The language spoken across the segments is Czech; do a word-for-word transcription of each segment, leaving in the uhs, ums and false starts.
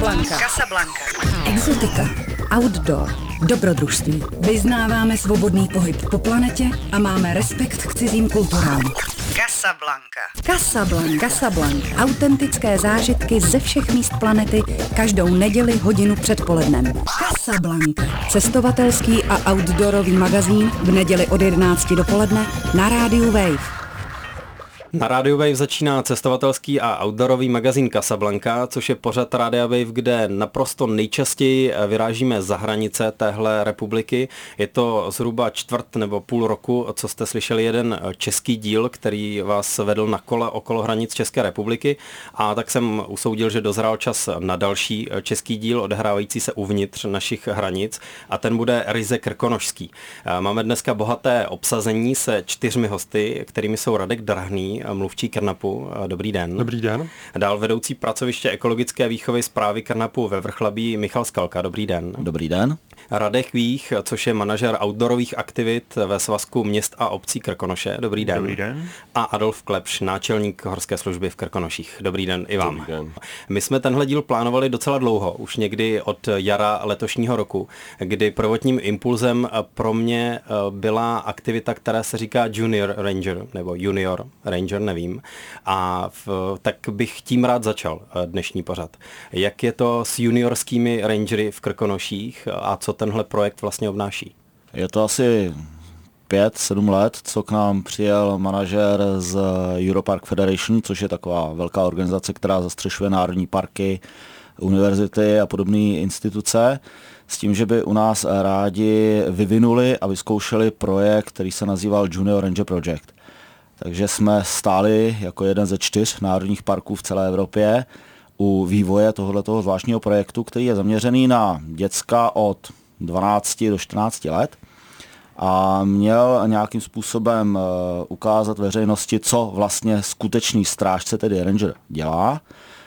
Casablanca. Casablanca. Exotika, outdoor, dobrodružství. Vyznáváme svobodný pohyb po planetě a máme respekt k cizím kulturám. Casablanca. Casablanca. Casablanca. Autentické zážitky ze všech míst planety každou neděli hodinu před polednem. Casablanca. Cestovatelský a outdoorový magazín v neděli od jedenácti dopoledne na rádiu Wave. Na rádiu Wave začíná cestovatelský a outdoorový magazín Casablanca, což je pořad Rádia Wave, kde naprosto nejčastěji vyrážíme za hranice téhle republiky. Je to zhruba čtvrt nebo půl roku, co jste slyšeli jeden český díl, který vás vedl na kole okolo hranic České republiky, a tak jsem usoudil, že dozrál čas na další český díl odehrávající se uvnitř našich hranic, a ten bude ryze krkonošský. Máme dneska bohaté obsazení se čtyřmi hosty, kterými jsou Radek Drahný, mluvčí Krnapu. Dobrý den. Dobrý den. Dál vedoucí pracoviště ekologické výchovy správy Krnapu ve Vrchlabí Michal Skalka. Dobrý den. Dobrý den. Radek Vích, což je manažer outdoorových aktivit ve Svazku měst a obcí Krkonoše. Dobrý den. Dobrý den. A Adolf Klepš, náčelník horské služby v Krkonoších. Dobrý den i vám. Dobrý den. My jsme tenhle díl plánovali docela dlouho, už někdy od jara letošního roku, kdy prvotním impulzem pro mě byla aktivita, která se říká Junior Ranger, nebo Junior Ranger, nevím. A v, tak bych tím rád začal dnešní pořad. Jak je to s juniorskými rangery v Krkonoších a co tenhle projekt vlastně obnáší? Je to asi pět, sedm let, co k nám přijel manažer z Europark Federation, což je taková velká organizace, která zastřešuje národní parky, univerzity a podobné instituce, s tím, že by u nás rádi vyvinuli a vyzkoušeli projekt, který se nazýval Junior Ranger Project. Takže jsme stáli jako jeden ze čtyř národních parků v celé Evropě u vývoje tohoto zvláštního projektu, který je zaměřený na děcka od dvanácti do čtrnácti let a měl nějakým způsobem ukázat veřejnosti, co vlastně skutečný strážce, tedy ranger, dělá,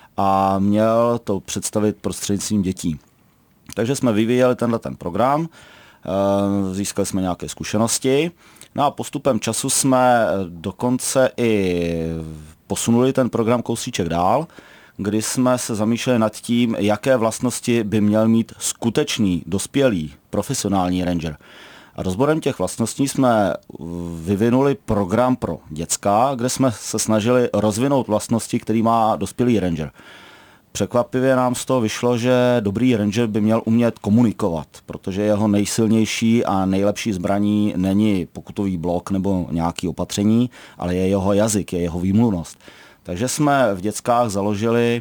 a měl to představit prostřednictvím dětí. Takže jsme vyvíjeli tenhle ten program, získali jsme nějaké zkušenosti. No a postupem času jsme dokonce i posunuli ten program kousíček dál, kdy jsme se zamýšleli nad tím, jaké vlastnosti by měl mít skutečný, dospělý, profesionální ranger. A rozborem těch vlastností jsme vyvinuli program pro děcka, kde jsme se snažili rozvinout vlastnosti, který má dospělý ranger. Překvapivě nám z toho vyšlo, že dobrý ranger by měl umět komunikovat, protože jeho nejsilnější a nejlepší zbraní není pokutový blok nebo nějaké opatření, ale je jeho jazyk, je jeho výmluvnost. Takže jsme v dětskách založili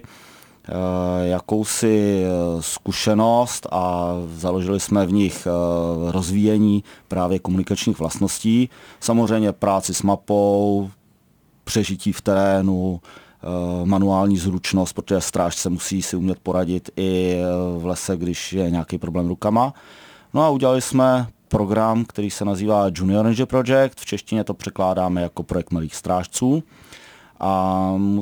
e, jakousi zkušenost a založili jsme v nich e, rozvíjení právě komunikačních vlastností, samozřejmě práci s mapou, přežití v terénu, manuální zručnost, protože strážce musí si umět poradit i v lese, když je nějaký problém rukama. No a udělali jsme program, který se nazývá Junior Ranger Project, v češtině to překládáme jako projekt malých strážců. A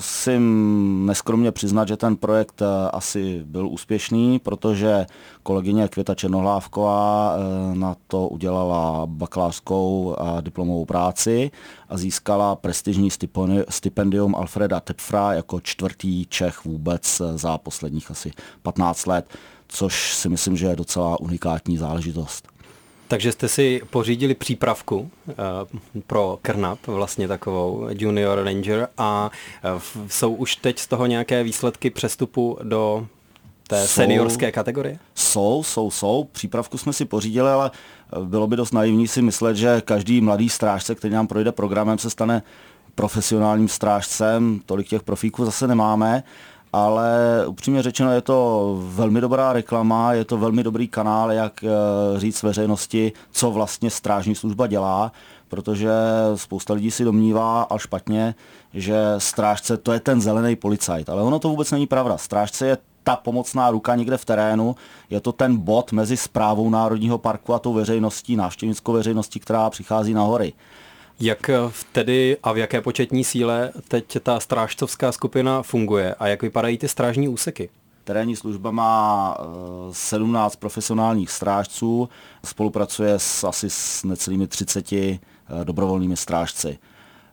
musím neskromně přiznat, že ten projekt asi byl úspěšný, protože kolegyně Květa Černohlávková na to udělala bakalářskou a diplomovou práci a získala prestižní stipendium Alfreda Tepfra jako čtvrtý Čech vůbec za posledních asi patnáct let, což si myslím, že je docela unikátní záležitost. Takže jste si pořídili přípravku uh, pro Krnap, vlastně takovou Junior Ranger, a uh, jsou už teď z toho nějaké výsledky přestupu do té jsou, seniorské kategorie? Jsou, jsou, jsou. Přípravku jsme si pořídili, ale bylo by dost naivní si myslet, že každý mladý strážce, který nám projde programem, se stane profesionálním strážcem. Tolik těch profíků zase nemáme. Ale upřímně řečeno, je to velmi dobrá reklama, je to velmi dobrý kanál, jak říct veřejnosti, co vlastně strážní služba dělá, protože spousta lidí si domnívá, a špatně, že strážce to je ten zelený policajt, ale ono to vůbec není pravda. Strážce je ta pomocná ruka někde v terénu, je to ten bod mezi správou Národního parku a tou veřejností, návštěvnickou veřejností, která přichází na hory. Jak tedy a v jaké početní síle teď ta strážcovská skupina funguje a jak vypadají ty strážní úseky? Terénní služba má sedmnáct profesionálních strážců, spolupracuje s asi s necelými třiceti dobrovolnými strážci.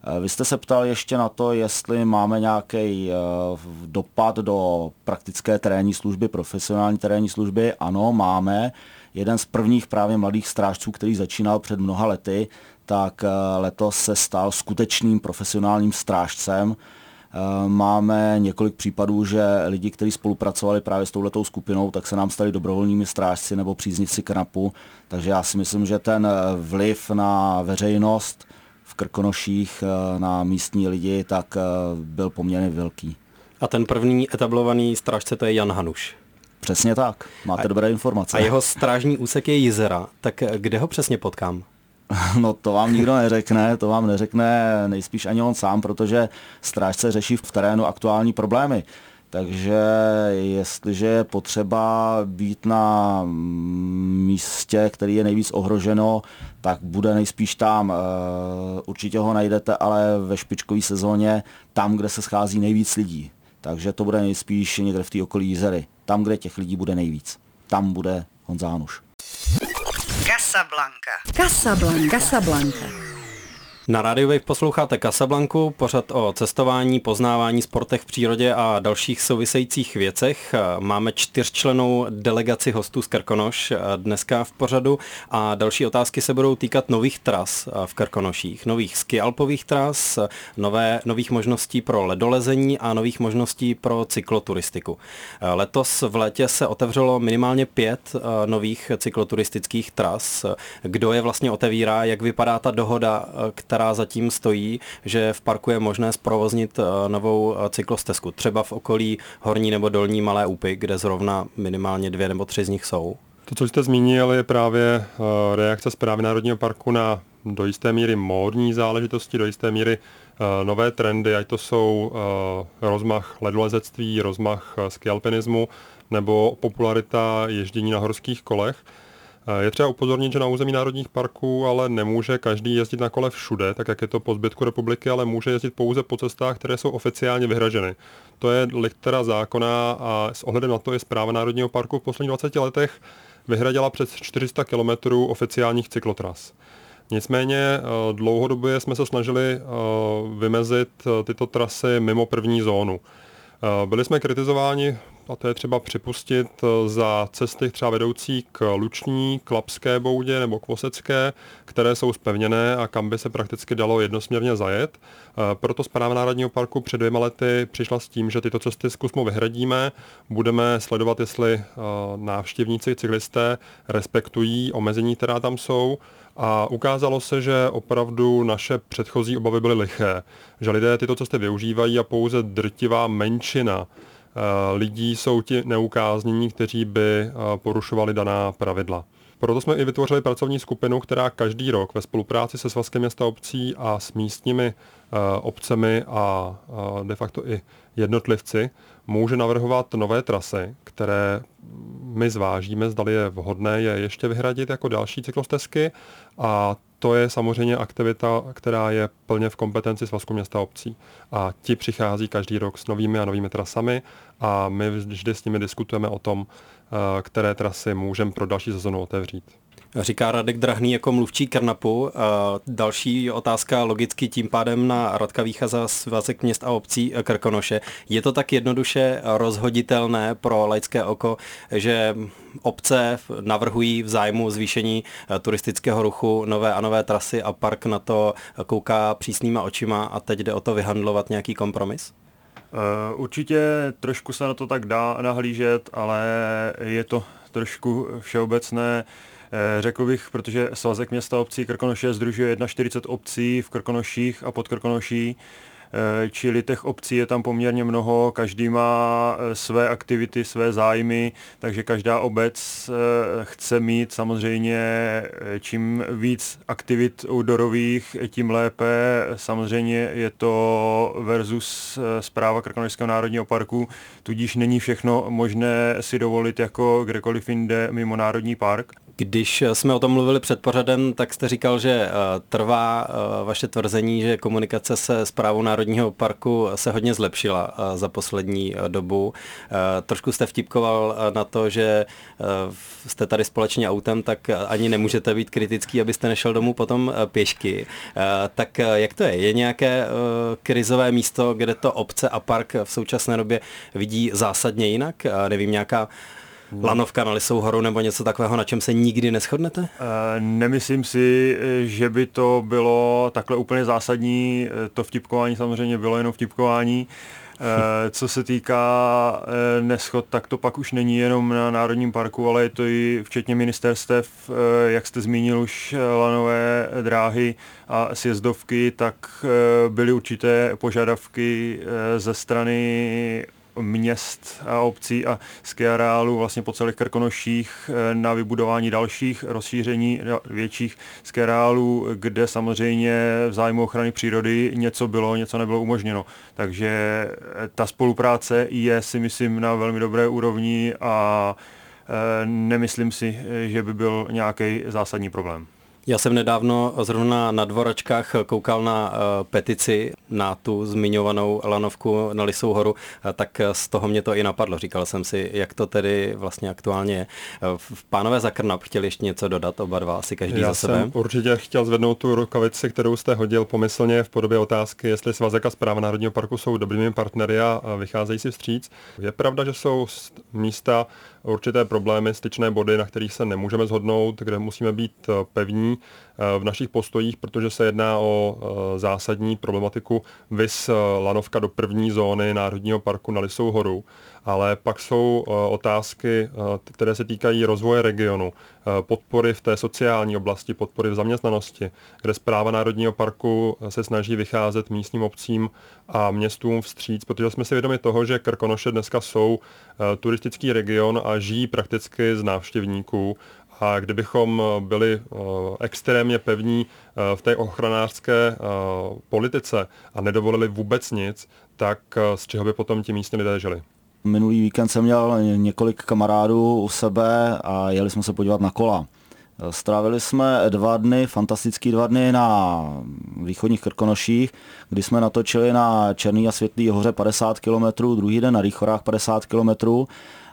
Vy jste se ptal ještě na to, jestli máme nějaký dopad do praktické terénní služby, profesionální terénní služby. Ano, máme. Jeden z prvních právě mladých strážců, který začínal před mnoha lety, tak letos se stal skutečným profesionálním strážcem. Máme několik případů, že lidi, kteří spolupracovali právě s touhletou skupinou, tak se nám stali dobrovolnými strážci nebo příznivci KNAPu. Takže já si myslím, že ten vliv na veřejnost v Krkonoších, na místní lidi, tak byl poměrně velký. A ten první etablovaný strážce, to je Jan Hanuš. Přesně tak, máte a, dobré informace. A jeho strážní úsek je Jizera, tak kde ho přesně potkám? No to vám nikdo neřekne, to vám neřekne nejspíš ani on sám, protože strážce řeší v terénu aktuální problémy. Takže jestliže je potřeba být na místě, který je nejvíc ohroženo, tak bude nejspíš tam. Určitě ho najdete, ale ve špičkové sezóně tam, kde se schází nejvíc lidí. Takže to bude nejspíš někde v té okolí Jizery. Tam, kde těch lidí bude nejvíc. Tam bude Honza Hanuš. Casablanca. Casablanca. Casablanca. Na rádiu Wave posloucháte Casablanku, pořad o cestování, poznávání, sportech v přírodě a dalších souvisejících věcech. Máme čtyřčlennou delegaci hostů z Krkonoš dneska v pořadu a další otázky se budou týkat nových tras v Krkonoších, nových skialpových tras, nové, nových možností pro ledolezení a nových možností pro cykloturistiku. Letos v létě se otevřelo minimálně pět nových cykloturistických tras. Kdo je vlastně otevírá, jak vypadá ta dohoda, která zatím stojí, že v parku je možné zprovoznit novou cyklostezku, třeba v okolí Horní nebo Dolní Malé Úpy, kde zrovna minimálně dvě nebo tři z nich jsou. To, co jste zmínil, je právě reakce Správy Národního parku na do jisté míry módní záležitosti, do jisté míry nové trendy, ať to jsou rozmach ledolezectví, rozmach skialpinismu nebo popularita ježdění na horských kolech. Je třeba upozornit, že na území národních parků ale nemůže každý jezdit na kole všude, tak jak je to po zbytku republiky, ale může jezdit pouze po cestách, které jsou oficiálně vyhraženy. To je litera zákona a s ohledem na to je Správa Národního parku v posledních dvaceti letech vyhradila přes čtyři sta kilometrů oficiálních cyklotras. Nicméně dlouhodobě jsme se snažili vymezit tyto trasy mimo první zónu. Byli jsme kritizováni, a to je třeba připustit, za cesty třeba vedoucí k Luční, k Lapské boudě nebo k Vosecké, které jsou zpevněné a kam by se prakticky dalo jednosměrně zajet. Proto Správa Národního parku před dvěma lety přišla s tím, že tyto cesty zkusmo vyhradíme, budeme sledovat, jestli návštěvníci, cyklisté respektují omezení, která tam jsou. A ukázalo se, že opravdu naše předchozí obavy byly liché, že lidé tyto cesty využívají a pouze drtivá menšina lidí jsou ti neukáznění, kteří by porušovali daná pravidla. Proto jsme i vytvořili pracovní skupinu, která každý rok ve spolupráci se Svazkem měst a obcí a s místními obcemi a de facto i jednotlivci může navrhovat nové trasy, které my zvážíme, zdali je vhodné je ještě vyhradit jako další cyklostezky, a to je samozřejmě aktivita, která je plně v kompetenci Svazku měst a obcí. A ti přichází každý rok s novými a novými trasami a my vždy s nimi diskutujeme o tom, které trasy můžeme pro další sezonu otevřít. Říká Radek Drahný jako mluvčí KNAPu. Další otázka logicky tím pádem na Radka Vícha za Svazek měst a obcí Krkonoše. Je to tak jednoduše rozhoditelné pro laické oko, že obce navrhují v zájmu zvýšení turistického ruchu nové a nové trasy a park na to kouká přísnýma očima a teď jde o to vyhandlovat nějaký kompromis? Určitě trošku se na to tak dá nahlížet, ale je to trošku všeobecné. Řekl bych, protože Svazek města a obcí Krkonoše sdružuje čtyřicet jedna obcí v Krkonoších a pod Krkonoší, čili těch obcí je tam poměrně mnoho, každý má své aktivity, své zájmy, takže každá obec chce mít samozřejmě čím víc aktivit outdoorových, tím lépe. Samozřejmě je to versus Správa Krkonošského národního parku, tudíž není všechno možné si dovolit jako kdekoliv jinde mimo národní park. Když jsme o tom mluvili před pořadem, tak jste říkal, že trvá vaše tvrzení, že komunikace se Správou Národního parku se hodně zlepšila za poslední dobu. Trošku jste vtipkoval na to, že jste tady společně autem, tak ani nemůžete být kritický, abyste nešel domů potom pěšky. Tak jak to je? Je nějaké krizové místo, kde to obce a park v současné době vidí zásadně jinak? Nevím, nějaká lanovka na Lisou horu nebo něco takového, na čem se nikdy neshodnete? Nemyslím si, že by to bylo takhle úplně zásadní. To vtipkování samozřejmě bylo jenom vtipkování. Co se týká neschod, tak to pak už není jenom na Národním parku, ale je to i včetně ministerstev, jak jste zmínil už lanové dráhy a sjezdovky, tak byly určité požadavky ze strany měst a obcí a skiareálů vlastně po celých Krkonoších na vybudování dalších rozšíření větších skiareálů, kde samozřejmě v zájmu ochrany přírody něco bylo, něco nebylo umožněno. Takže ta spolupráce je, si myslím, na velmi dobré úrovni a nemyslím si, že by byl nějaký zásadní problém. Já jsem nedávno zrovna na Dvoračkách koukal na uh, petici na tu zmiňovanou lanovku na Lisou horu, uh, tak z toho mě to i napadlo. Říkal jsem si, jak to tedy vlastně aktuálně je. Uh, pánové za Krnap chtěli ještě něco dodat, oba dva, asi každý Já za sebe. Já jsem určitě chtěl zvednout tu rukavici, kterou jste hodil pomyslně v podobě otázky, jestli Svazek a Správa Národního parku jsou dobrými partnery a vycházejí si vstříc. Je pravda, že jsou místa, určité problémy, styčné body, na kterých se nemůžeme shodnout, kde musíme být pevní v našich postojích, protože se jedná o zásadní problematiku vis lanovka do první zóny Národního parku na Lisou horu, ale pak jsou otázky, které se týkají rozvoje regionu, podpory v té sociální oblasti, podpory v zaměstnanosti, kde Správa Národního parku se snaží vycházet místním obcím a městům vstříc, protože jsme si vědomi toho, že Krkonoše dneska jsou turistický region a žijí prakticky z návštěvníků. A kdybychom byli extrémně pevní v té ochranářské politice a nedovolili vůbec nic, tak z čeho by potom ti místní lidé žili? Minulý víkend jsem měl několik kamarádů u sebe a jeli jsme se podívat na kola. Strávili jsme dva dny, fantastický dva dny na východních Krkonoších, kdy jsme natočili na Černý a Světlý hoře padesát kilometrů, druhý den na Rýchorách padesát kilometrů.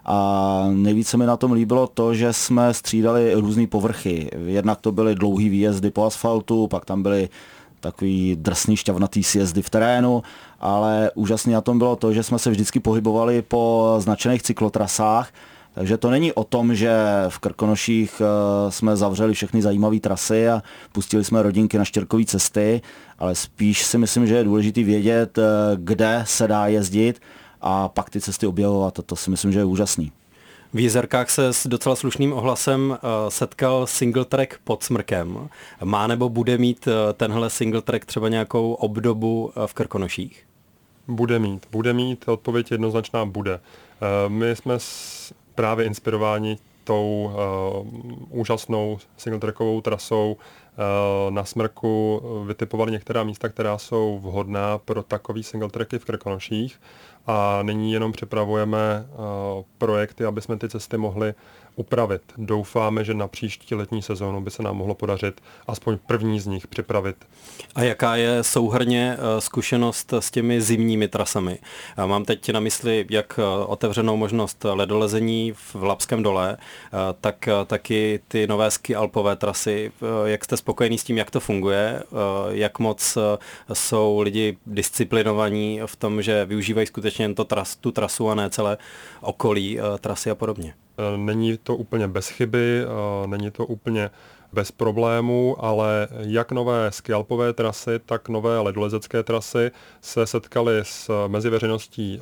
A nejvíce mi na tom líbilo to, že jsme střídali různé povrchy. Jednak to byly dlouhý výjezdy po asfaltu, pak tam byly takový drsný šťavnatý sjezdy v terénu, ale úžasně na tom bylo to, že jsme se vždycky pohybovali po značených cyklotrasách, takže to není o tom, že v Krkonoších jsme zavřeli všechny zajímavé trasy a pustili jsme rodinky na štěrkové cesty, ale spíš si myslím, že je důležité vědět, kde se dá jezdit a pak ty cesty objevovat, a to si myslím, že je úžasný. V Jizerkách se s docela slušným ohlasem setkal single track Pod smrkem. Má nebo bude mít tenhle single track třeba nějakou obdobu v Krkonoších? Bude mít, bude mít, odpověď jednoznačná bude. My jsme právě inspirováni tou uh, úžasnou singletrackovou trasou uh, na Smrku vytipovali některá místa, která jsou vhodná pro takový singletracky v Krkonoších a nyní jenom připravujeme uh, projekty, aby jsme ty cesty mohli upravit. Doufáme, že na příští letní sezónu by se nám mohlo podařit aspoň první z nich připravit. A jaká je souhrnně zkušenost s těmi zimními trasami? Mám teď na mysli jak otevřenou možnost ledolezení v Labském dole, tak taky ty nové ski alpové trasy. Jak jste spokojený s tím, jak to funguje? Jak moc jsou lidi disciplinovaní v tom, že využívají skutečně jen to tras, tu trasu a ne celé okolí trasy a podobně? Není to úplně bez chyby, není to úplně bez problémů, ale jak nové skialpové trasy, tak nové ledolezecké trasy se setkaly s, mezi veřejností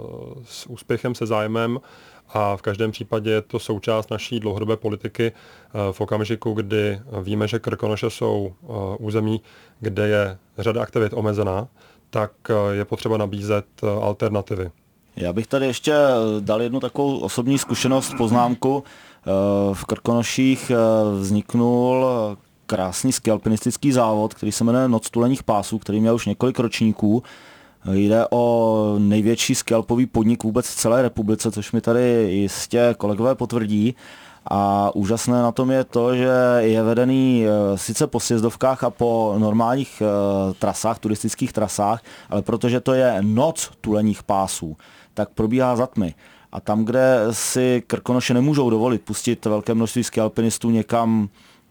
s úspěchem, se zájmem a v každém případě je to součást naší dlouhodobé politiky v okamžiku, kdy víme, že Krkonoše jsou území, kde je řada aktivit omezená, tak je potřeba nabízet alternativy. Já bych tady ještě dal jednu takovou osobní zkušenost, poznámku. V Krkonoších vzniknul krásný skialpinistický závod, který se jmenuje Noc tuleních pásů, který měl už několik ročníků. Jde o největší skialpový podnik vůbec v celé republice, což mi tady jistě kolegové potvrdí. A úžasné na tom je to, že je vedený sice po sjezdovkách a po normálních trasách, turistických trasách, ale protože to je noc tuleních pásů, tak probíhá za tmy. A tam, kde si Krkonoše nemůžou dovolit pustit velké množství skialpinistů někam,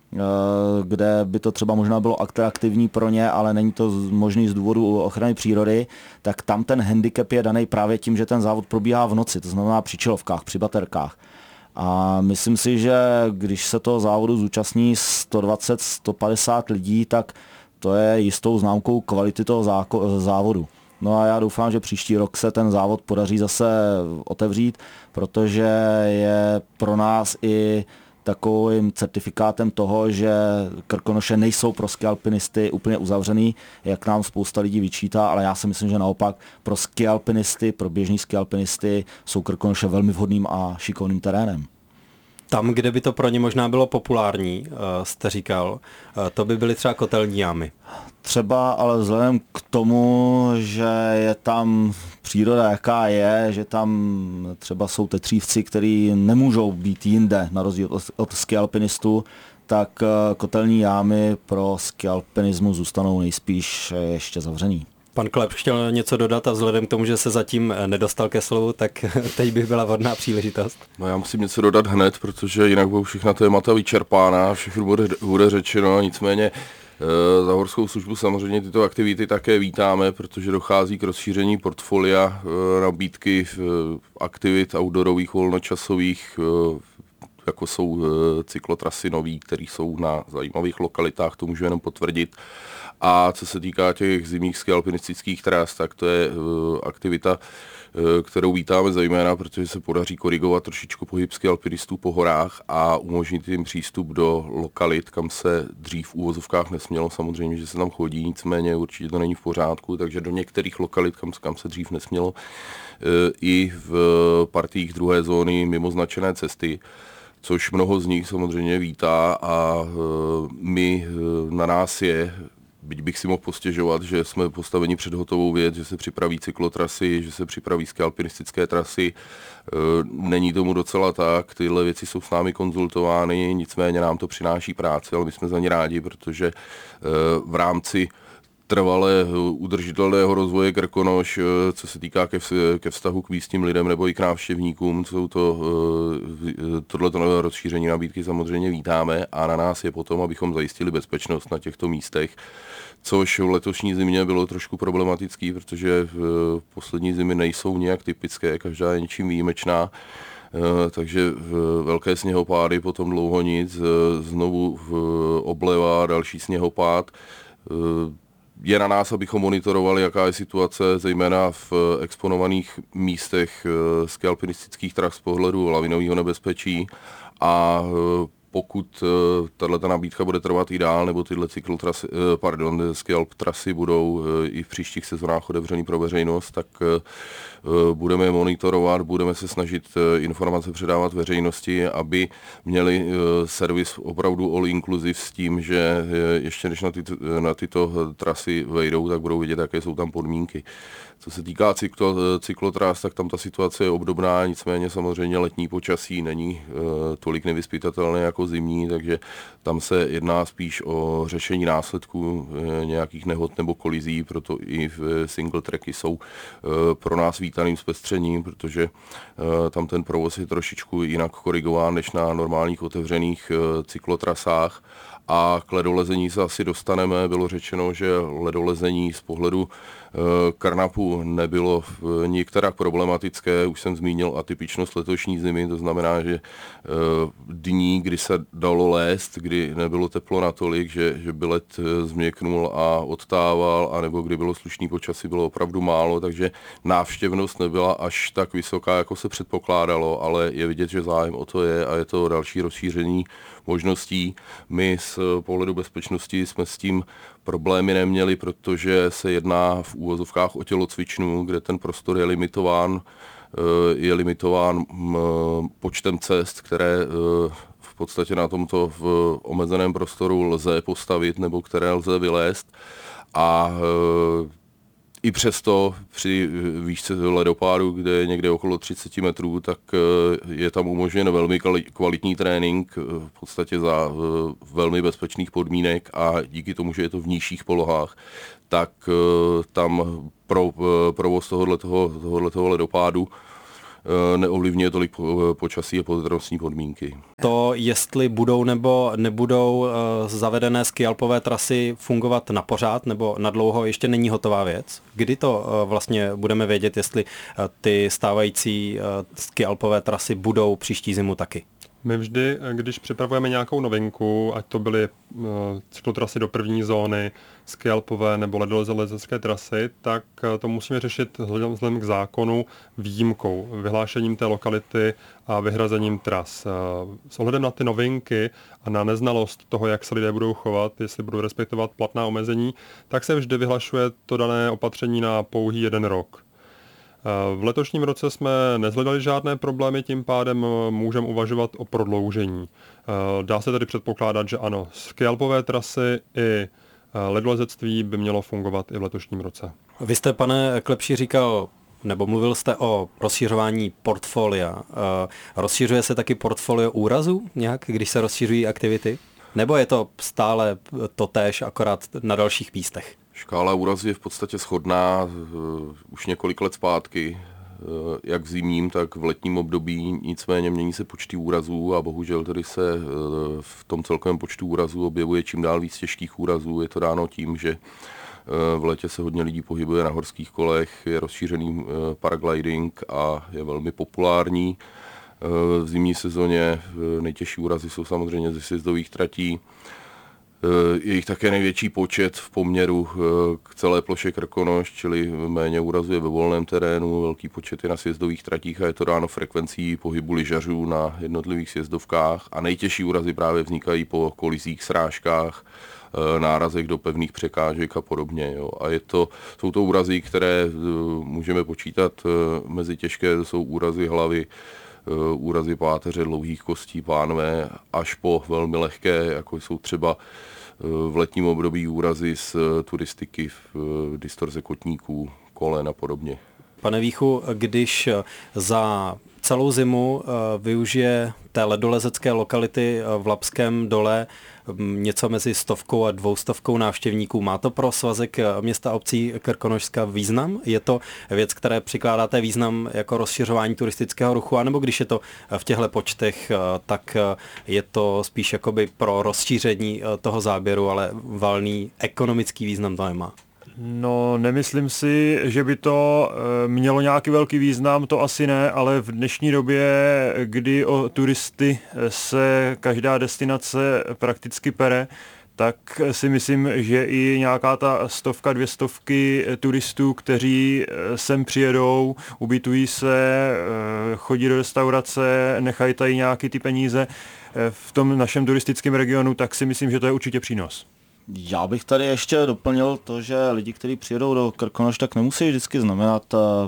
kde by to třeba možná bylo atraktivní pro ně, ale není to možný z důvodu ochrany přírody, tak tam ten handicap je daný právě tím, že ten závod probíhá v noci, to znamená při čilovkách, při baterkách. A myslím si, že když se toho závodu zúčastní sto dvacet až sto padesát lidí, tak to je jistou známkou kvality toho záko- závodu. No a já doufám, že příští rok se ten závod podaří zase otevřít, protože je pro nás i takovým certifikátem toho, že Krkonoše nejsou pro skialpinisty úplně uzavřený, jak nám spousta lidí vyčítá, ale já si myslím, že naopak pro skialpinisty, pro běžní skialpinisty jsou Krkonoše velmi vhodným a šikovným terénem. Tam, kde by to pro ně možná bylo populární, jste říkal, to by byly třeba kotelní jámy. Třeba, ale vzhledem k tomu, že je tam příroda jaká je, že tam třeba jsou tetřívci, kteří nemůžou být jinde, na rozdíl od, od skialpinistů, tak kotelní jámy pro skialpinismus zůstanou nejspíš ještě zavřený. Pan Klep chtěl něco dodat a vzhledem k tomu, že se zatím nedostal ke slovu, tak teď by byla vhodná příležitost. No já musím něco dodat hned, protože jinak budou všechna témata vyčerpána, všechno bude, bude řečeno, nicméně za horskou službu samozřejmě tyto aktivity také vítáme, protože dochází k rozšíření portfolia nabídky aktivit outdoorových, volnočasových, jako jsou cyklotrasy nový, které jsou na zajímavých lokalitách, to můžu jenom potvrdit. A co se týká těch zimních skialpinistických tras, tak to je aktivita, kterou vítáme zejména, protože se podaří korigovat trošičku pohyb skialpinistů po horách a umožnit jim přístup do lokalit, kam se dřív v úvozovkách nesmělo. Samozřejmě, že se tam chodí, nicméně určitě to není v pořádku, takže do některých lokalit, kam, kam se dřív nesmělo, i v partiích druhé zóny mimo značené cesty, což mnoho z nich samozřejmě vítá a my na nás je, byť bych si mohl postěžovat, že jsme postaveni před hotovou věc, že se připraví cyklotrasy, že se připraví skialpinistické trasy. Není tomu docela tak, tyhle věci jsou s námi konzultovány, nicméně nám to přináší práci, ale my jsme za ně rádi, protože v rámci trvalé udržitelného rozvoje Krkonoš, co se týká ke, ke vztahu k místním lidem nebo i k návštěvníkům, jsou to tohleto rozšíření nabídky samozřejmě vítáme a na nás je potom, abychom zajistili bezpečnost na těchto místech, což v letošní zimě bylo trošku problematický, protože v poslední zimy nejsou nějak typické, každá je něčím výjimečná. Takže velké sněhopády, potom dlouho nic, znovu obleva, další sněhopád. Je na nás, abychom monitorovali, jaká je situace, zejména v exponovaných místech skialpinistických tras z pohledu lavinového nebezpečí a pokud tato nabídka bude trvat i dál, nebo tyhle cyklotrasy, pardon, skialp trasy budou i v příštích sezonách otevřený pro veřejnost, tak budeme monitorovat, budeme se snažit informace předávat veřejnosti, aby měli servis opravdu all inclusive s tím, že ještě než na, ty, na tyto trasy vejdou, tak budou vidět, jaké jsou tam podmínky. Co se týká cyklo, cyklotras, tak tam ta situace je obdobná, nicméně samozřejmě letní počasí není e, tolik nevyzpytatelné jako zimní, takže tam se jedná spíš o řešení následků e, nějakých nehod nebo kolizí, proto i v single tracky jsou e, pro nás vítaným zpestřením, protože e, tam ten provoz je trošičku jinak korigován než na normálních otevřených e, cyklotrasách. A k ledolezení se asi dostaneme. Bylo řečeno, že ledolezení z pohledu Karnapu nebylo některak problematické. Už jsem zmínil atypičnost letošní zimy, to znamená, že dní, kdy se dalo lézt, kdy nebylo teplo natolik, že, že by led změknul a odtával, anebo kdy bylo slušný počasí, bylo opravdu málo, takže návštěvnost nebyla až tak vysoká, jako se předpokládalo, ale je vidět, že zájem o to je a je to další rozšíření možností. My z pohledu bezpečnosti jsme s tím problémy neměli, protože se jedná v úvozovkách o tělocvičnu, kde ten prostor je limitován, je limitován počtem cest, které v podstatě na tomto v omezeném prostoru lze postavit nebo které lze vylézt. A i přesto při výšce ledopádu, kde je někde okolo třicet metrů, tak je tam umožněn velmi kvalitní trénink, v podstatě za velmi bezpečných podmínek a díky tomu, že je to v nižších polohách, tak tam pro provoz tohoto, tohoto ledopádu neovlivňuje tolik počasí a povětrnostní podmínky. To, jestli budou nebo nebudou zavedené skialpové trasy fungovat na pořád nebo na dlouho, ještě není hotová věc. Kdy to vlastně budeme vědět, jestli ty stávající skialpové trasy budou příští zimu taky? My vždy, když připravujeme nějakou novinku, ať to byly uh, cyklotrasy do první zóny, skialpové nebo ledolezecké trasy, tak uh, to musíme řešit vzhledem k zákonu výjimkou, vyhlášením té lokality a vyhrazením tras. Uh, s ohledem na ty novinky a na neznalost toho, jak se lidé budou chovat, jestli budou respektovat platná omezení, tak se vždy vyhlašuje to dané opatření na pouhý jeden rok. V letošním roce jsme nezhledali žádné problémy, tím pádem můžeme uvažovat o prodloužení. Dá se tedy předpokládat, že ano, skialpové trasy i ledolezectví by mělo fungovat i v letošním roce. Vy jste, pane Klepši, říkal, nebo mluvil jste o rozšiřování portfolia. Rozšiřuje se taky portfolio úrazů nějak, když se rozšiřují aktivity? Nebo je to stále totéž, akorát na dalších místech? Škála úrazů je v podstatě shodná uh, už několik let zpátky, uh, jak v zimním, tak v letním období, nicméně mění se počty úrazů a bohužel tedy se uh, v tom celkovém počtu úrazů objevuje čím dál víc těžkých úrazů. Je to dáno tím, že uh, v létě se hodně lidí pohybuje na horských kolech, je rozšířený uh, paragliding a je velmi populární. Uh, v zimní sezóně uh, nejtěžší úrazy jsou samozřejmě ze sjezdových tratí. Je jich také největší počet v poměru k celé ploše Krkonoš, čili méně úrazů je ve volném terénu, velký počet je na sjezdových tratích a je to dáno frekvencí pohybu lyžařů na jednotlivých sjezdovkách a nejtěžší úrazy právě vznikají po kolizích, srážkách, nárazech do pevných překážek a podobně. Jo. A je to, jsou to úrazy, které můžeme počítat mezi těžké, to jsou úrazy hlavy, úrazy páteře, dlouhých kostí, pánve, až po velmi lehké, jako jsou třeba v letním období úrazy z turistiky, distorze kotníků, kolen a podobně. Pane Víchu, když za celou zimu využije té ledolezecké lokality v Labském dole něco mezi stovkou a dvoustovkou návštěvníků, má to pro svazek města obcí Krkonošska význam? Je to věc, které přikládáte význam jako rozšiřování turistického ruchu, anebo když je to v těchto počtech, tak je to spíš jakoby pro rozšíření toho záběru, ale valný ekonomický význam to nemá? No, nemyslím si, že by to mělo nějaký velký význam, to asi ne, ale v dnešní době, kdy o turisty se každá destinace prakticky pere, tak si myslím, že i nějaká ta stovka, dvě stovky turistů, kteří sem přijedou, ubytují se, chodí do restaurace, nechají tady nějaký ty peníze v tom našem turistickém regionu, tak si myslím, že to je určitě přínos. Já bych tady ještě doplnil to, že lidi, kteří přijedou do Krkonoš, tak nemusí vždycky znamenat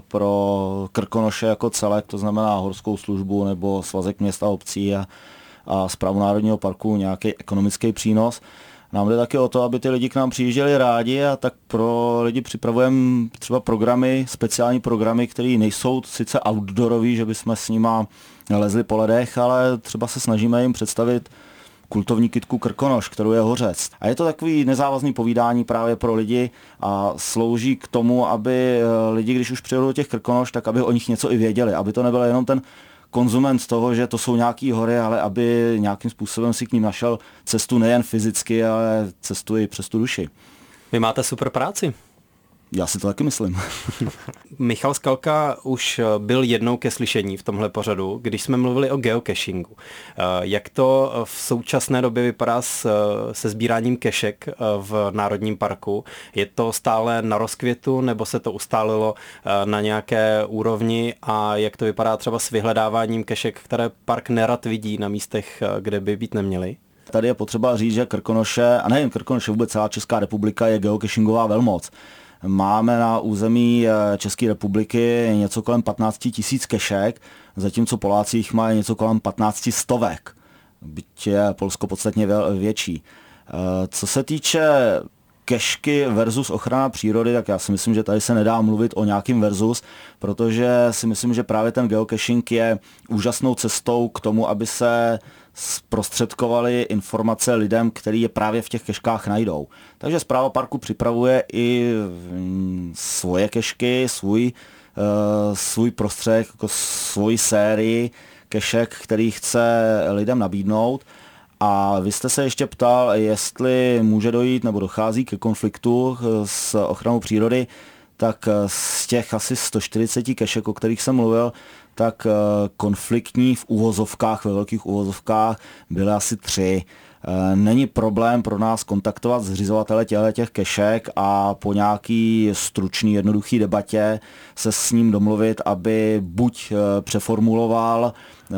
pro Krkonoše jako celek, to znamená horskou službu nebo svazek měst a obcí a, a správu Národního parku nějaký ekonomický přínos. Nám jde taky o to, aby ty lidi k nám přijížděli rádi a tak pro lidi připravujeme třeba programy, speciální programy, které nejsou sice outdoorový, že bychom s nima lezli po ledech, ale třeba se snažíme jim představit kultovní kytku Krkonoš, kterou je Hořec. A je to takový nezávazný povídání právě pro lidi a slouží k tomu, aby lidi, když už přijedou do těch Krkonoš, tak aby o nich něco i věděli, aby to nebyl jenom ten konzument toho, že to jsou nějaký hory, ale aby nějakým způsobem si k ním našel cestu nejen fyzicky, ale cestu i přes tu duši. Vy máte super práci. Já si to taky myslím. Michal Skalka už byl jednou ke slyšení v tomhle pořadu, když jsme mluvili o geocachingu. Jak to v současné době vypadá s, se sbíráním kešek v Národním parku? Je to stále na rozkvětu, nebo se to ustálilo na nějaké úrovni? A jak to vypadá třeba s vyhledáváním kešek, které park nerad vidí na místech, kde by být neměly? Tady je potřeba říct, že Krkonoše, a nejen Krkonoše, vůbec celá Česká republika je geocachingová velmoc. Máme na území České republiky něco kolem patnáct tisíc kešek, zatímco Poláci jich mají něco kolem patnáct stovek, byť je Polsko podstatně větší. Co se týče kešky versus ochrana přírody, tak já si myslím, že tady se nedá mluvit o nějakým versus, protože si myslím, že právě ten geocaching je úžasnou cestou k tomu, aby se zprostředkovaly informace lidem, který je právě v těch keškách najdou. Takže Správa parku připravuje i svoje kešky, svůj, uh, svůj prostředek, jako svoji sérii kešek, který chce lidem nabídnout. A vy jste se ještě ptal, jestli může dojít nebo dochází ke konfliktu s ochranou přírody, tak z těch asi sto čtyřicet kešek, o kterých jsem mluvil, tak konfliktní v uvozovkách, ve velkých uvozovkách byly asi tři. Není problém pro nás kontaktovat zřizovatele těch kešek a po nějaký stručný, jednoduchý debatě se s ním domluvit, aby buď přeformuloval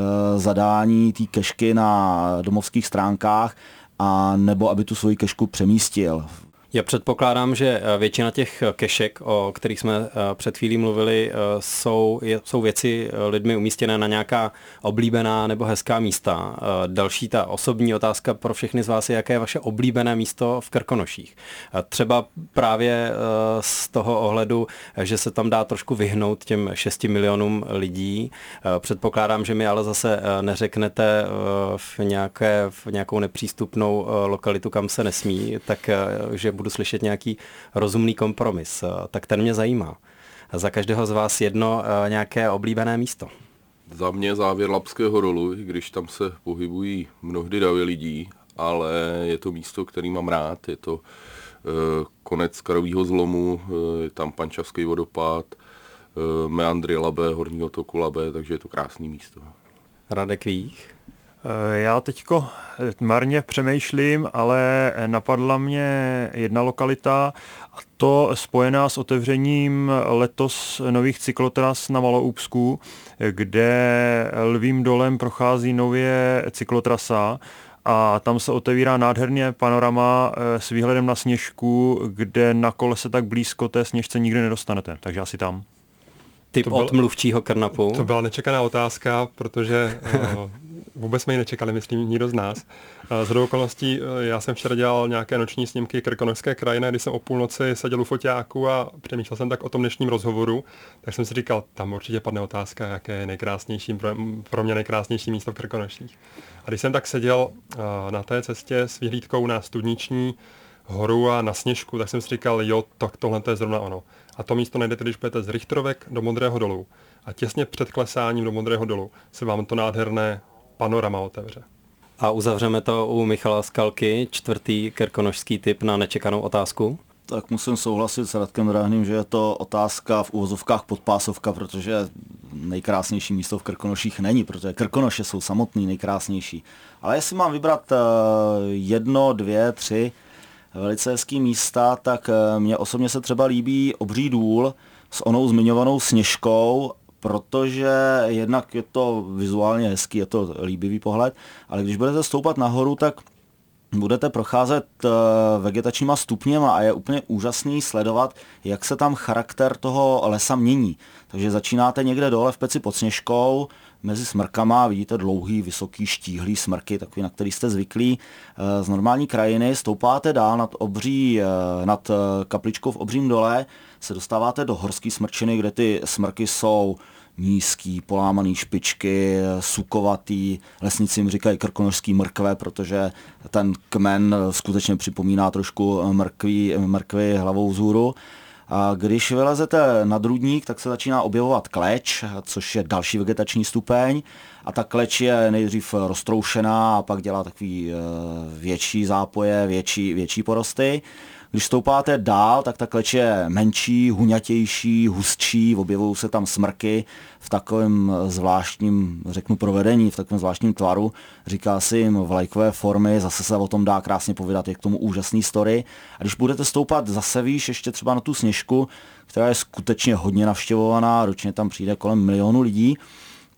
zadání té kešky na domovských stránkách, a nebo aby tu svoji kešku přemístil. Já předpokládám, že většina těch kešek, o kterých jsme před chvílí mluvili, jsou, jsou věci lidmi umístěné na nějaká oblíbená nebo hezká místa. Další ta osobní otázka pro všechny z vás je, jaké je vaše oblíbené místo v Krkonoších. Třeba právě z toho ohledu, že se tam dá trošku vyhnout těm šesti milionům lidí. Předpokládám, že mi ale zase neřeknete v, nějaké, v nějakou nepřístupnou lokalitu, kam se nesmí, tak že budu slyšet nějaký rozumný kompromis. Tak ten mě zajímá. Za každého z vás jedno nějaké oblíbené místo. Za mě závěr Lapského dolu, i když tam se pohybují mnohdy davy lidí, ale je to místo, který mám rád. Je to uh, konec Karovýho zlomu, uh, je tam Pančavský vodopád, uh, meandry Labe, horního toku Labe, takže je to krásné místo. Radek Vích? Já teďko marně přemýšlím, ale napadla mě jedna lokalita, a to spojená s otevřením letos nových cyklotras na Maloúpsku, kde Lvým dolem prochází nově cyklotrasa a tam se otevírá nádherně panorama s výhledem na Sněžku, kde na kole se tak blízko té Sněžce nikdy nedostanete, takže asi tam. Typ byl, od mluvčího Krnapu. To byla nečekaná otázka, protože uh, vůbec jsme ji nečekali, myslím, nikdo z nás. Uh, z okolností, uh, já jsem včera dělal nějaké noční snímky Krkonošské krajiny, když jsem o půlnoci seděl u foťáku a přemýšlel jsem tak o tom dnešním rozhovoru, tak jsem si říkal, tam určitě padne otázka, jaké je nejkrásnější, pro, pro mě nejkrásnější místo v Krkonoších. A když jsem tak seděl uh, na té cestě s vyhlídkou na Studniční horu a na Sněžku, tak jsem si říkal, jo, tak tohle to je zrovna ono. A to místo najdete, když půjdete z Richtrovek do Modrého dolu. A těsně před klesáním do Modrého dolu se vám to nádherné panorama otevře. A uzavřeme to u Michala Skalky, čtvrtý krkonošský tip na nečekanou otázku. Tak musím souhlasit s Radkem Dráhným, že je to otázka v uvozovkách podpásovka, protože nejkrásnější místo v Krkonoších není, protože Krkonoše jsou samotný nejkrásnější. Ale jestli mám vybrat jedno, dvě, tři velice hezký místa, tak mně osobně se třeba líbí Obří důl s onou zmiňovanou Sněžkou, protože jednak je to vizuálně hezký, je to líbivý pohled, ale když budete stoupat nahoru, tak budete procházet vegetačníma stupněma a je úplně úžasný sledovat, jak se tam charakter toho lesa mění. Takže začínáte někde dole v Peci pod Sněžkou, mezi smrkama, vidíte dlouhý, vysoký, štíhlý smrky, takový, na který jste zvyklí z normální krajiny, stoupáte dál nad, obří, nad kapličkou v Obřím dole, se dostáváte do horské smrčiny, kde ty smrky jsou nízký, polámaný špičky, sukovatý, lesníci jim říkají krkonošský mrkve, protože ten kmen skutečně připomíná trošku mrkví, mrkvy hlavou vzhůru. A když vylezete na Drudník, tak se začíná objevovat kleč, což je další vegetační stupeň. A ta kleč je nejdřív roztroušená a pak dělá takový větší zápoje, větší, větší porosty. Když stoupáte dál, tak ta kleč je menší, huňatější, hustší, objevují se tam smrky v takovém zvláštním, řeknu, provedení, v takovém zvláštním tvaru. Říká si jim vlajkové formy, zase se o tom dá krásně povědat, je k tomu úžasný story. A když budete stoupat zase výš, ještě třeba na tu Sněžku, která je skutečně hodně navštěvovaná, ročně tam přijde kolem milionu lidí,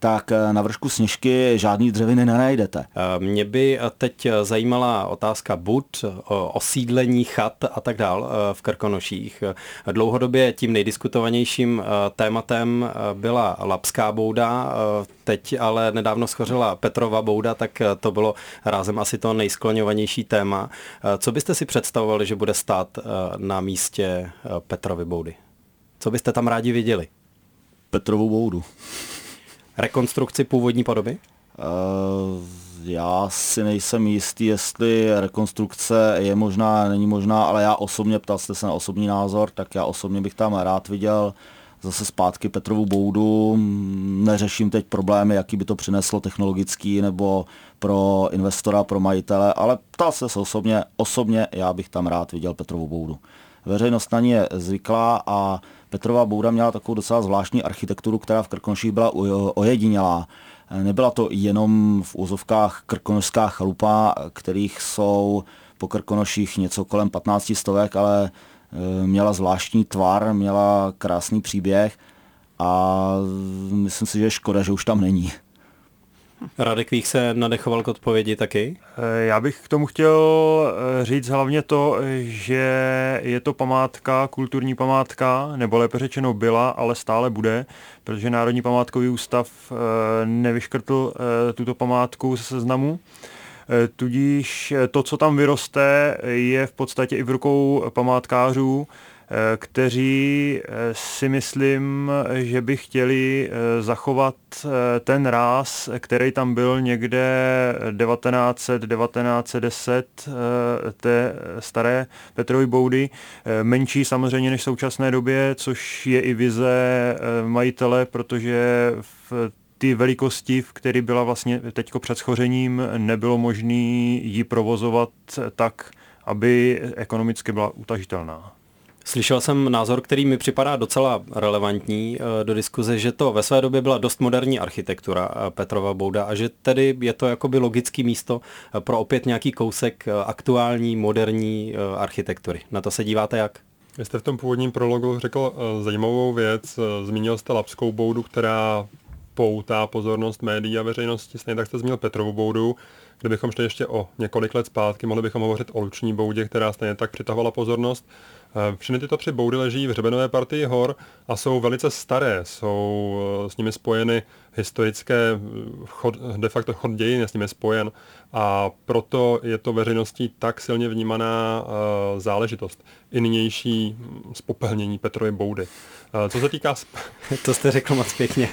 tak na vršku Sněžky žádný dřeviny nenajdete. Mě by teď zajímala otázka bud, osídlení chat a tak dál v Krkonoších. Dlouhodobě tím nejdiskutovanějším tématem byla Labská bouda, teď ale nedávno schořela Petrova bouda, tak to bylo rázem asi to nejskloňovanější téma. Co byste si představovali, že bude stát na místě Petrovy boudy? Co byste tam rádi viděli? Petrovu boudu. Rekonstrukci původní podoby? Uh, já si nejsem jistý, jestli rekonstrukce je možná, není možná, ale já osobně, ptal jste se na osobní názor, tak já osobně bych tam rád viděl zase zpátky Petrovu boudu. Neřeším teď problémy, jaký by to přineslo technologický nebo pro investora, pro majitele, ale ptal se se osobně, osobně já bych tam rád viděl Petrovu boudu. Veřejnost na ní je zvyklá a Petrova bouda měla takovou docela zvláštní architekturu, která v Krkonoších byla ojedinělá. Nebyla to jenom v úzovkách krkonošská chalupa, kterých jsou po Krkonoších něco kolem patnáct stovek, ale měla zvláštní tvar, měla krásný příběh a myslím si, že je škoda, že už tam není. Radek Vích se nadechoval k odpovědi taky? Já bych k tomu chtěl říct hlavně to, že je to památka, kulturní památka, nebo lépe řečeno byla, ale stále bude, protože Národní památkový ústav nevyškrtl tuto památku ze seznamu. Tudíž to, co tam vyroste, je v podstatě i v rukou památkářů, kteří si myslím, že by chtěli zachovat ten ráz, který tam byl někde devatenáct set, devatenáct set deset té staré Petrovy boudy, menší samozřejmě než v současné době, což je i vize majitele, protože v ty velikosti, v které byla vlastně teďko před schořením, nebylo možné ji provozovat tak, aby ekonomicky byla utažitelná. Slyšel jsem názor, který mi připadá docela relevantní do diskuze, že to ve své době byla dost moderní architektura Petrova bouda a že tedy je to jakoby logické místo pro opět nějaký kousek aktuální, moderní architektury. Na to se díváte jak? Vy jste v tom původním prologu řekl zajímavou věc, zmínil jste Labskou boudu, která poutá pozornost médií a veřejnosti, stejně tak jste zmínil Petrovu boudu. Kdybychom šli ještě o několik let zpátky, mohli bychom hovořit o Luční boudě, která stejně tak přitahovala pozornost. Všechny tyto tři boudy leží v hřebenové partii hor a jsou velice staré, jsou s nimi spojeny historické, chod, de facto chod dějin je s nimi spojen a proto je to veřejností tak silně vnímaná uh, záležitost. I nynější zpopelnění Petrovy boudy. Uh, co se týká... Sp... To jste řekl moc pěkně.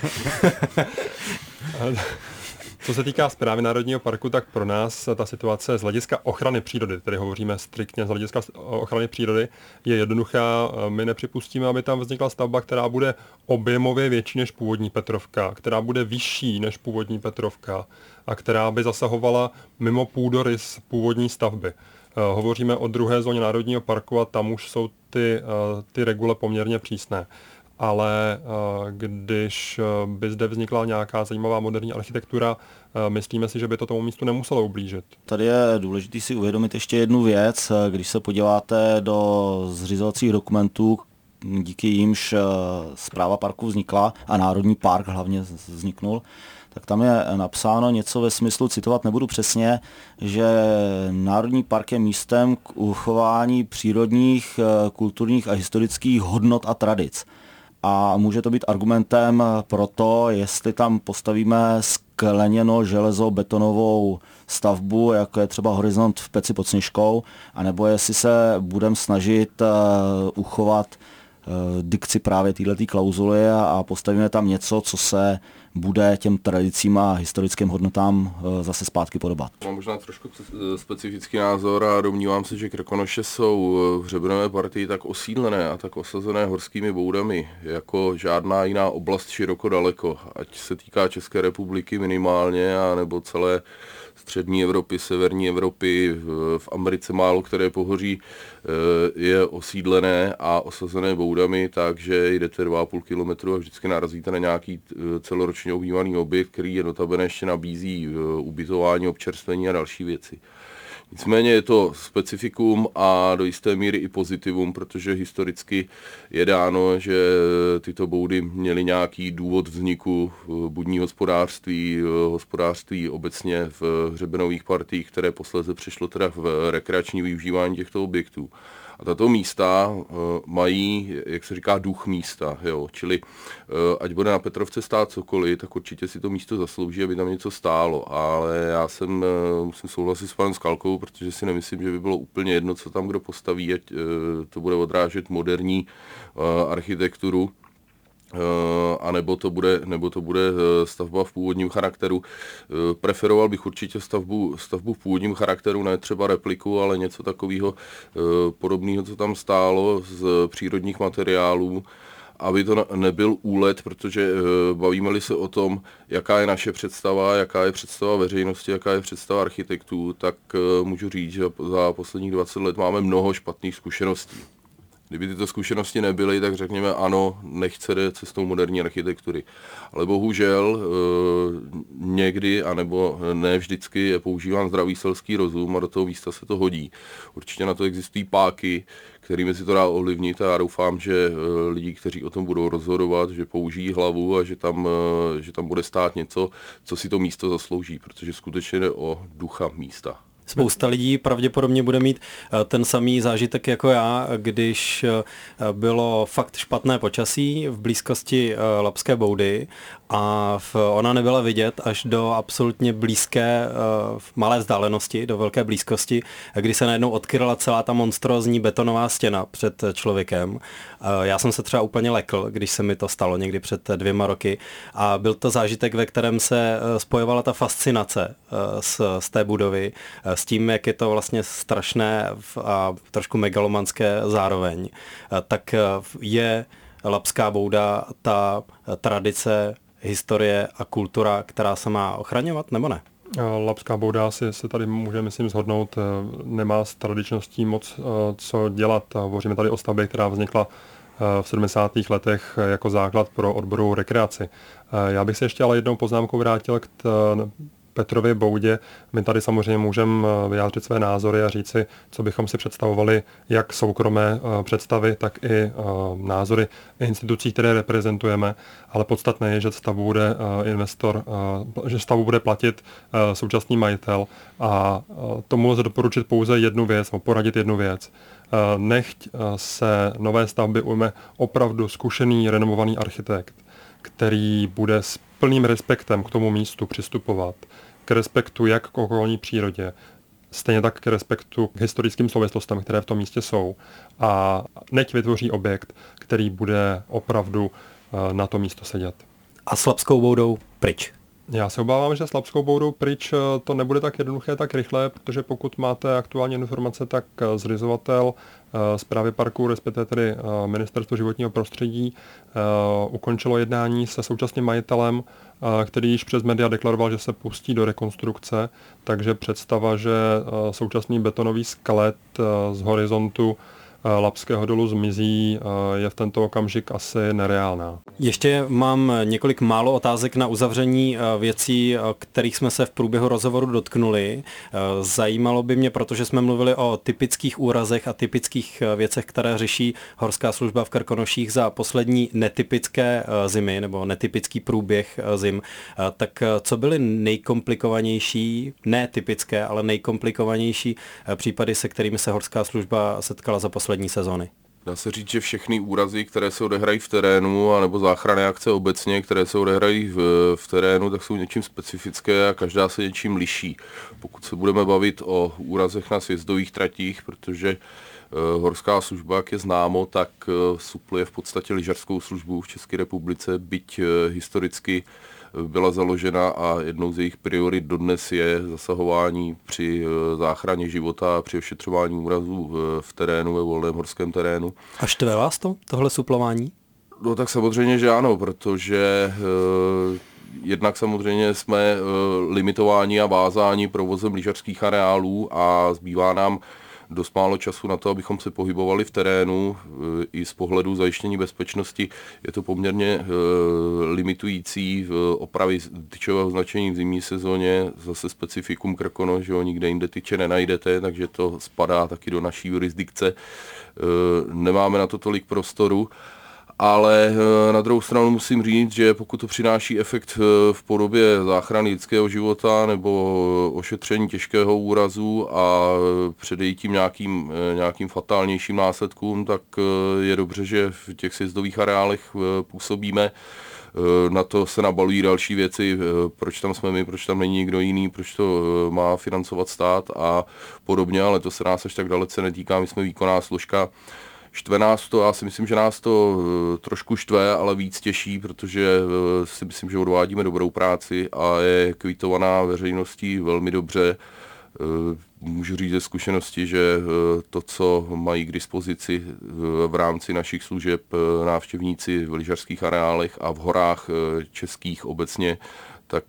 Co se týká správy Národního parku, tak pro nás ta situace z hlediska ochrany přírody, tedy hovoříme striktně z hlediska ochrany přírody, je jednoduchá. My nepřipustíme, aby tam vznikla stavba, která bude objemově větší než původní Petrovka, která bude vyšší než původní Petrovka a která by zasahovala mimo půdorys původní stavby. Hovoříme o druhé zóně Národního parku a tam už jsou ty, ty regule poměrně přísné. Ale když by zde vznikla nějaká zajímavá moderní architektura, myslíme si, že by to tomu místu nemuselo ublížit. Tady je důležité si uvědomit ještě jednu věc. Když se podíváte do zřizovacích dokumentů, díky jimž správa parku vznikla a Národní park hlavně vzniknul, tak tam je napsáno něco ve smyslu, citovat nebudu přesně, že Národní park je místem k uchování přírodních, kulturních a historických hodnot a tradic. A může to být argumentem pro to, jestli tam postavíme skleněno železo betonovou stavbu, jako je třeba Horizont v Peci pod Sněžkou, anebo jestli se budeme snažit uh, uchovat uh, dikci právě této klauzuly a, a postavíme tam něco, co se bude těm tradicím a historickým hodnotám uh, zase zpátky podobat. Mám možná trošku specifický názor a domnívám se, že Krkonoše jsou v hřebenové partii tak osídlené a tak osazené horskými boudami, jako žádná jiná oblast široko daleko, ať se týká České republiky minimálně, a nebo celé střední Evropy, severní Evropy, v Americe málo které pohoří je osídlené a osazené boudami, takže jdete dva a půl kilometru a vždycky narazíte na nějaký celoročně obývaný objekt, který je notabene ještě nabízí ubytování, občerstvení a další věci. Nicméně je to specifikum a do jisté míry i pozitivum, protože historicky je dáno, že tyto boudy měly nějaký důvod vzniku budní hospodářství, hospodářství obecně v hřebenových partiích, které posléze přešlo teda v rekreační využívání těchto objektů. A tato místa uh, mají, jak se říká, duch místa, jo? Čili uh, ať bude na Petrovce stát cokoliv, tak určitě si to místo zaslouží, aby tam něco stálo, ale já jsem, uh, musím souhlasit s panem Skalkou, protože si nemyslím, že by bylo úplně jedno, co tam kdo postaví, ať uh, to bude odrážet moderní uh, architekturu, Uh, a nebo to bude, nebo to bude stavba v původním charakteru. Uh, preferoval bych určitě stavbu, stavbu v původním charakteru, ne třeba repliku, ale něco takového uh, podobného, co tam stálo z přírodních materiálů, aby to nebyl úlet, protože uh, bavíme-li se o tom, jaká je naše představa, jaká je představa veřejnosti, jaká je představa architektů, tak uh, můžu říct, že za posledních dvacet let máme mnoho špatných zkušeností. Kdyby tyto zkušenosti nebyly, tak řekněme ano, nechce jde cestou moderní architektury. Ale bohužel někdy, anebo ne vždycky je používán zdravý selský rozum a do toho místa se to hodí. Určitě na to existují páky, kterými si to dá ovlivnit a já doufám, že lidi, kteří o tom budou rozhodovat, že použijí hlavu a že tam, že tam bude stát něco, co si to místo zaslouží, protože skutečně jde o ducha místa. Spousta lidí pravděpodobně bude mít ten samý zážitek jako já, když bylo fakt špatné počasí v blízkosti Labské boudy a ona nebyla vidět až do absolutně blízké malé vzdálenosti, do velké blízkosti, kdy se najednou odkryla celá ta monstrózní betonová stěna před člověkem. Já jsem se třeba úplně lekl, když se mi to stalo někdy před dvěma roky a byl to zážitek, ve kterém se spojovala ta fascinace z, z té budovy, s tím, jak je to vlastně strašné a trošku megalomanské zároveň. Tak je Labská bouda ta tradice, historie a kultura, která se má ochraňovat, nebo ne? Labská bouda si se tady může, myslím, shodnout, nemá s tradičností moc co dělat. Hovoříme tady o stavbě, která vznikla v sedmdesátých letech jako základ pro odborovou rekreaci. Já bych se ještě ale jednou poznámkou vrátil k t- Petrově boudě. My tady samozřejmě můžeme vyjádřit své názory a říci, co bychom si představovali, jak soukromé představy, tak i názory institucí, které reprezentujeme, ale podstatné je, že stavbu bude investor, že stavbu bude platit současný majitel a tomu lze doporučit pouze jednu věc, poradit jednu věc. Nechť se nové stavby ujme opravdu zkušený, renomovaný architekt, který bude s plným respektem k tomu místu přistupovat, k respektu jak k okolní přírodě, stejně tak k respektu k historickým souvislostem, které v tom místě jsou. A nechť vytvoří objekt, který bude opravdu na to místo sedět. A s Labskou boudou pryč. Já se obávám, že s Labskou boudou pryč to nebude tak jednoduché, tak rychle, protože pokud máte aktuální informace, tak zřizovatel správy parku, respektive tedy Ministerstvo životního prostředí, ukončilo jednání se současným majitelem, který již přes média deklaroval, že se pustí do rekonstrukce, takže představa, že současný betonový skelet z horizontu Labského dolu zmizí, je v tento okamžik asi nereálná. Ještě mám několik málo otázek na uzavření věcí, kterých jsme se v průběhu rozhovoru dotknuli. Zajímalo by mě, protože jsme mluvili o typických úrazech a typických věcech, které řeší Horská služba v Krkonoších za poslední netypické zimy nebo netypický průběh zim. Tak co byly nejkomplikovanější, ne typické, ale nejkomplikovanější případy, se kterými se Horská služba setkala za poslední sezóny? Dá se říct, že všechny úrazy, které se odehrají v terénu, anebo záchranné akce obecně, které se odehrají v, v terénu, tak jsou něčím specifické a každá se něčím liší. Pokud se budeme bavit o úrazech na sjezdových tratích, protože uh, Horská služba, jak je známo, tak uh, supluje v podstatě lyžařskou službu v České republice, byť uh, historicky byla založena a jednou z jejich priorit dodnes je zasahování při záchraně života a při ošetřování úrazů v terénu, ve volném horském terénu. A štve vás to, tohle suplování? No tak samozřejmě, že ano, protože eh, jednak samozřejmě jsme eh, limitováni a vázáni provozem lyžařských areálů a zbývá nám dost málo času na to, abychom se pohybovali v terénu. I z pohledu zajištění bezpečnosti je to poměrně limitující. Opravy tyčového značení v zimní sezóně, zase specifikum Krkonoš, že jo, nikde jinde tyče nenajdete, takže to spadá taky do naší jurisdikce. Nemáme na to tolik prostoru. Ale na druhou stranu musím říct, že pokud to přináší efekt v podobě záchrany lidského života nebo ošetření těžkého úrazu a předejít tím nějakým, nějakým fatálnějším následkům, tak je dobře, že v těch sjezdových areálech působíme. Na to se nabalují další věci, proč tam jsme my, proč tam není nikdo jiný, proč to má financovat stát a podobně, ale to se nás až tak dalece netýká, my jsme výkonná složka. Štve nás to, já si myslím, že nás to trošku štve, ale víc těší, protože si myslím, že odvádíme dobrou práci a je kvitovaná veřejností velmi dobře. Můžu říct ze zkušenosti, že to, co mají k dispozici v rámci našich služeb návštěvníci v lyžařských areálech a v horách českých obecně, tak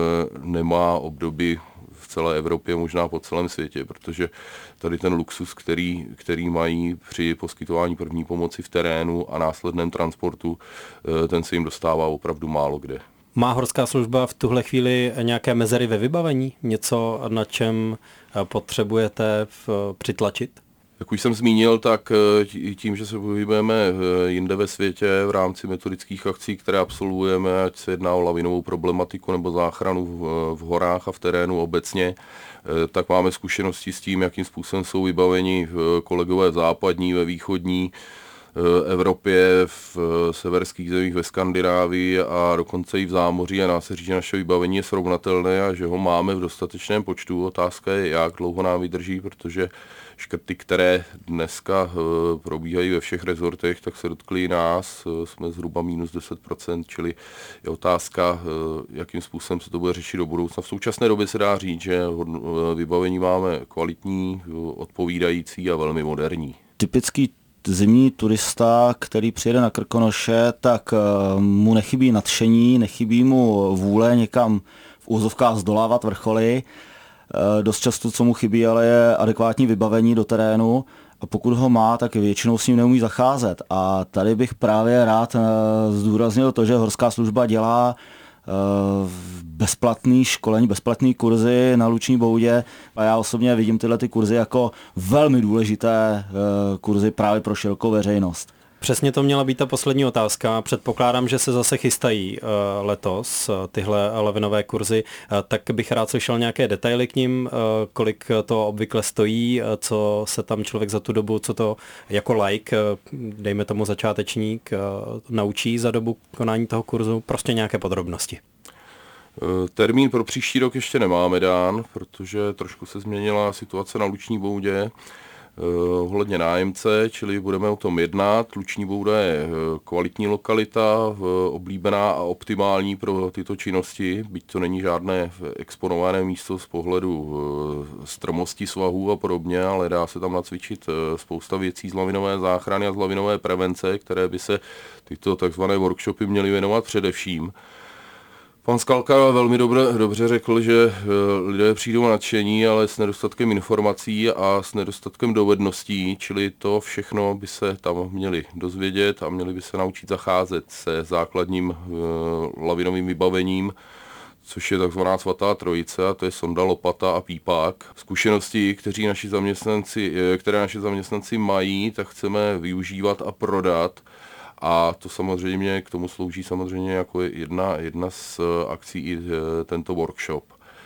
nemá obdoby v celé Evropě, možná po celém světě, protože tady ten luxus, který, který mají při poskytování první pomoci v terénu a následném transportu, ten se jim dostává opravdu málo kde. Má horská služba v tuhle chvíli nějaké mezery ve vybavení? Něco, na čem potřebujete přitlačit? Jak už jsem zmínil, tak tím, že se pohybujeme jinde ve světě v rámci metodických akcí, které absolvujeme, ať se jedná o lavinovou problematiku nebo záchranu v horách a v terénu obecně, tak máme zkušenosti s tím, jakým způsobem jsou vybaveni kolegové v západní, ve východní Evropě, v severských zemích, ve Skandinávii a dokonce i v zámoří, a dá se říct, že naše vybavení je srovnatelné a že ho máme v dostatečném počtu. Otázka je, jak dlouho nám vydrží, protože škrty, které dneska probíhají ve všech rezortech, tak se dotkly i nás. Jsme zhruba minus deset procent, čili je otázka, jakým způsobem se to bude řešit do budoucna. V současné době se dá říct, že vybavení máme kvalitní, odpovídající a velmi moderní. Typický zimní turista, který přijede na Krkonoše, tak mu nechybí nadšení, nechybí mu vůle někam v úzovkách zdolávat vrcholy. Dost často, co mu chybí, ale je adekvátní vybavení do terénu a pokud ho má, tak většinou s ním neumí zacházet. A tady bych právě rád zdůraznil to, že horská služba dělá bezplatný školení, bezplatný kurzy na luční boudě a já osobně vidím tyhle ty kurzy jako velmi důležité kurzy právě pro širokou veřejnost. Přesně to měla být ta poslední otázka. Předpokládám, že se zase chystají uh, letos uh, tyhle lavinové kurzy, uh, tak bych rád slyšel nějaké detaily k nim, uh, kolik to obvykle stojí, uh, co se tam člověk za tu dobu, co to jako like, uh, dejme tomu začátečník, uh, naučí za dobu konání toho kurzu, prostě nějaké podrobnosti. Termín pro příští rok ještě nemáme dán, protože trošku se změnila situace na luční boudě. Ohledně nájemce, čili budeme o tom jednat. Luční bouda je kvalitní lokalita, oblíbená a optimální pro tyto činnosti, byť to není žádné exponované místo z pohledu strmosti svahů a podobně, ale dá se tam nacvičit spousta věcí z lavinové záchrany a z lavinové prevence, které by se tyto takzvané workshopy měly věnovat především. Pan Skalka velmi dobře, dobře řekl, že lidé přijdou nadšení, ale s nedostatkem informací a s nedostatkem dovedností, čili to všechno by se tam měli dozvědět a měli by se naučit zacházet se základním uh, lavinovým vybavením, což je takzvaná svatá trojice, a to je sonda, lopata a pípák. Zkušenosti, kteří naši zaměstnanci, které naši zaměstnanci mají, tak chceme využívat a prodat. A to samozřejmě, k tomu slouží samozřejmě jako jedna, jedna z akcí i tento workshop.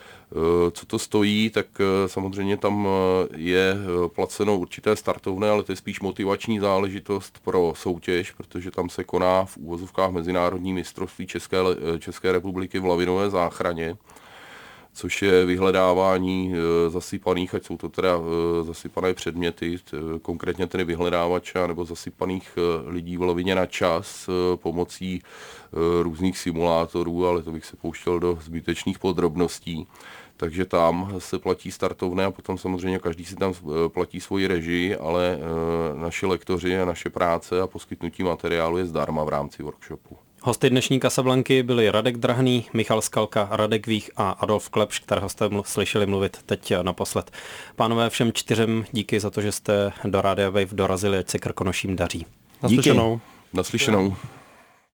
Co to stojí, tak samozřejmě tam je placeno určité startovné, ale to je spíš motivační záležitost pro soutěž, protože tam se koná v úvozovkách mezinárodní mistrovství České, České republiky v lavinové záchraně, což je vyhledávání zasypaných, ať jsou to teda zasypané předměty, konkrétně tedy vyhledávača nebo zasypaných lidí v lavině na čas pomocí různých simulátorů, ale to bych se pouštěl do zbytečných podrobností. Takže tam se platí startovné a potom samozřejmě každý si tam platí svoji režii, ale naši lektoři a naše práce a poskytnutí materiálu je zdarma v rámci workshopu. Hosty dnešní Casablanky byli Radek Drahný, Michal Skalka, Radek Vích a Adolf Klepš, kterého jste mlu- slyšeli mluvit teď naposled. Pánové, všem čtyřem díky za to, že jste do Rádia Wave dorazili, ať se Krkonoším daří. Naslyšenou. Naslyšenou.